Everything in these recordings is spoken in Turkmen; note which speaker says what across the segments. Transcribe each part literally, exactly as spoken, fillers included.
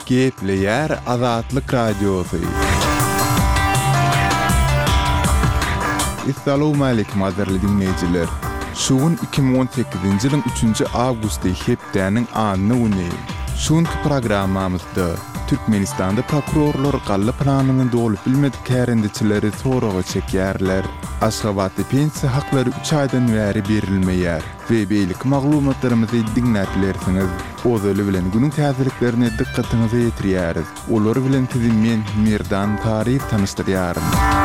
Speaker 1: Gepleyer Azatlyk Radiosu. Assalamu alaykum azarly dinleyijiler. Şuun iki bin on sekizinji ýylyň üçünji awgusty hepdäniň anyny uny. Şuunky programmamyzda Türkmenistanda prokurorlar galla planyny dolup bilmedik kärendiçileri soraga çekýärler. Aşgabatda pensiýa haklary üç aýdan bäri berilmeýär we beýlik maglumatlarymyzy diňläplersiňiz. Ozaly bilen günüň täzeliklerine dikkatiňizi ýetirýäris. Olar bilen sizin men Mirdan Taryp tanışdyrýarym.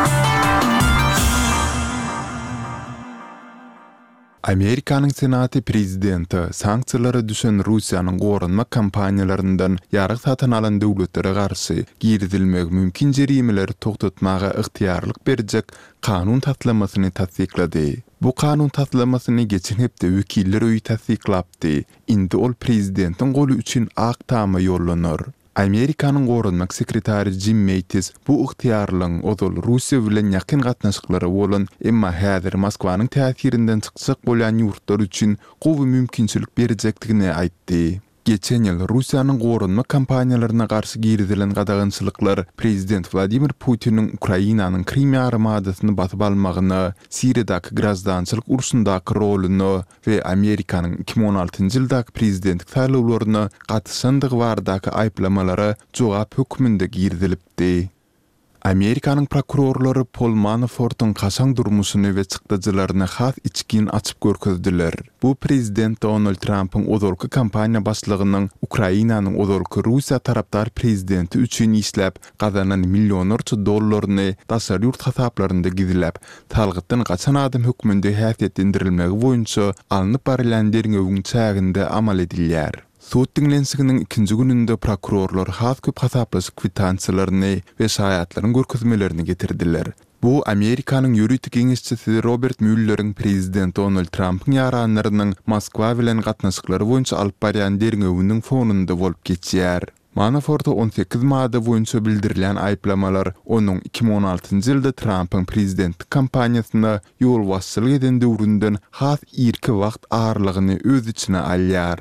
Speaker 1: Amerikanyň Senaty prezidenti sanksiýalara düşen Russiýanyň gorunma kampaniýalaryndan ýarag satan alan döwletlere garşy girdilmek mümkin jerimeleri togtatmaga ygtyýarlyk berjek kanun taslamasyny tasdiklady. Bu kanun taslamasyny geçen hepde wekiller öýü tasdiklapdy. Indi ol prezidentiň goly üçin ak tama ýollanır. Amerikanyň gorunmak sekretary Jim Mattis bu ygtyýarlyň odol Russiýa bilen ýakyn gatnaşyklary bolan, emma häzir Moskwanyň täsirinden çykjak bolan ýurtlar üçin gowy mümkinçilik berjekdigini aýtdy. Geçen ýyl Russiýanyň gorunma kampaniýalaryna garşy girdilen gadagançylyklar prezident Vladimir Putiniň Ukrainanyň Krim ýarymadasyny batyp almagyny, Siriýadaky grazdançylyk urşundaky roluny we Amerikanyň iki bin on altynjy ýyldaky prezidentlik saýlawlaryna gatnaşandygy baradaky aýplamalary jogap hökmünde girdilipdi. Amerikanyň prokurorlary Paul Manafort'un kaçan durmuşyny we çykdyjylaryny has içkin açyp görkezdiler. Bu prezident Donald Trump'ın odolky kampaniýa başlygynyň Ukrainanyň odolky Russiýa tarapdar prezidenti üçin işläp gazanan millionlarça dollaryny daşary ýurt hasaplarynda gizlep, talgytdan kaçan adam hökmünde häsiýetlendirilmegi boýunça alınıp barilen derňewiň çäginde amal edilýär. Suut dinlensiginiň ikinji gününde prokurorlar has köp hasaplaşyk kwitansiýalaryny we şaýatlaryň görkezmelerini getirdiler. Bu Amerikanyň ýuridik geňeşçisi Robert Mueller'iň prezident Donald Trump'ın ýaranlarynyň Moskwa bilen gatnaşyklary boýunça alyp barýan derňewiniň fonunda bolup geçýär. Manafort'a on sekiz madde boýunça bildirilen aýplamalar onuň iki bin on altynjy ýylda Trump'ın prezidentlik kampaniýasyna ýol başçylyk eden döwründen has irki wagt ağırlygyny öz içine alýar.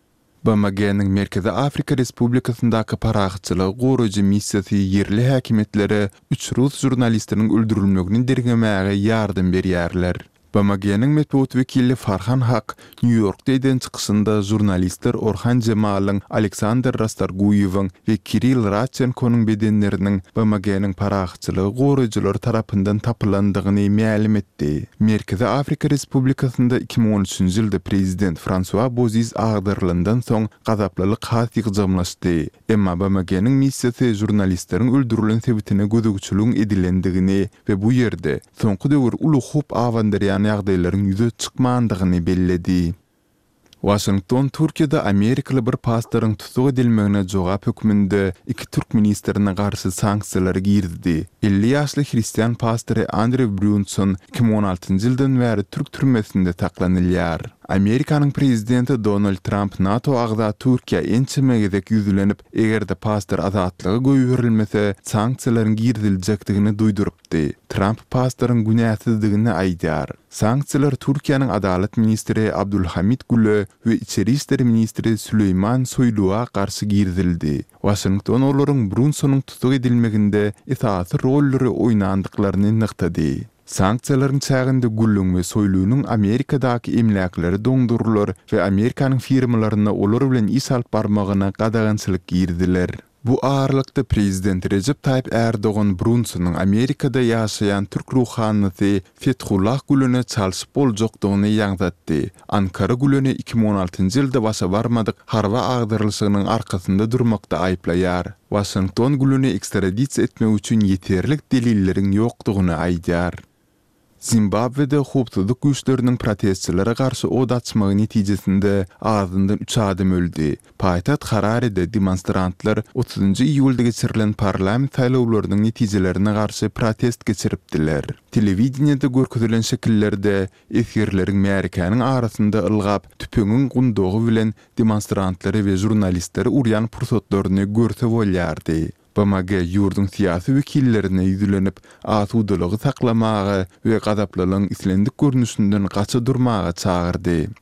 Speaker 1: B M G'niň Merkezi Afrika Respublikasyndaky paragatçylygy goruji missiýasy yerli häkimetleri üç Rus jurnalistiniň öldürilmegini dergemäge ýardam berýärler. B M G'niň metbuat wekili Farhan Haq New York'da eden çykysynda jurnalistler Orhan Jemalyň, Aleksandr Rastorguyewiň we Kirill Radchenko'nyň bedenleriniň B M G'niň paragatçylygy gorujular tarapyndan tapylandygyny ma'lum etdi. Merkezi Afrika Respublikasynda iki bin on üçünjy ýylda prezident François Boziz agdyrylyndan soň gazaplylyk has ýygymlaşdy. Emma B M G'niň missiýasy jurnalistleriň öldürilen sebitine gözegçilik edilendigini we bu ýerde soňky döwür uly hup awandarýan ýagdaýlaryň ýüze çykmandygyny belledi. Washington Türkiýede Amerikaly bir pastoryň tutuk edilmegine jogap hökmünde iki türk ministrine garşy sanksiýalar girdi. elli ýaşly Hristiýan pastory Andrew Brunson iki bin on altynjy ýyldan bäri türk türmesinde taklanylýar. Amerikanyň prezidenti Donald Trump NATO agda Türkiýe ençimegedek ýüzlenip, egerde pastor azatlygy goýurilmese sanksiýalaryň girdiljekdigini duýdurupdy. Trump pastoryň günäsizdigini aýdýar. Sanksiýalar Türkiýanyň Adalet ministri Abdulhamid Gül we İçeri işleri ministri Süleyman Soylu'a garşy girdildi. Washington olaryň Brunsonyň tutuk edilmeginde esasy rolleri oýnandyklaryny nyktady. Sanksiýalaryň çäginde Gülüň we Soylunyň Amerikadaky emlakları doňdurulur we Amerikanyň firmalaryna olar bilen iş alyp barmagyna gadagançylyk girdiler. Bu ağırlykda prezident Recep Tayyip Erdoğan Brunsonyň Amerikada ýaşaýan türk ruhanysy Fethullah Gülüne çalyşyp boljakdygyny ýaňdatdy. Ankara Gülüne iki bin on altynjy ýylda başa barmadyk harba agdyrylşygynyň arkasynda durmakda aýplaýar. Washington Gülüne ekstradisiýa etmek üçin ýeterlik delilleriň ýokdugyny aýdýar. Zimbabwe'de hukuk güýçleriniň protestçilere garşy od açmagy netijesinde azyndan üç adam öldü. Paýtaht Harare'de demonstrantlar otuzunjy iýulda geçirilen parlament saýlawlarynyň netijelerine garşy protest geçiripdiler. Telewizionyada görkezilen şekillerde esirleriň Merkanyň arasynda ılgap, tüpeňiň gundogy bilen demonstrantlary we jurnalistleri urýan pursatlaryny görse bolýardy. B M G ýurdun siýasy wekillerine ýüzlenip, asudalygy saklamagy we gazaplylygyň islendik görnüşinden gaça durmagy çagyrdy.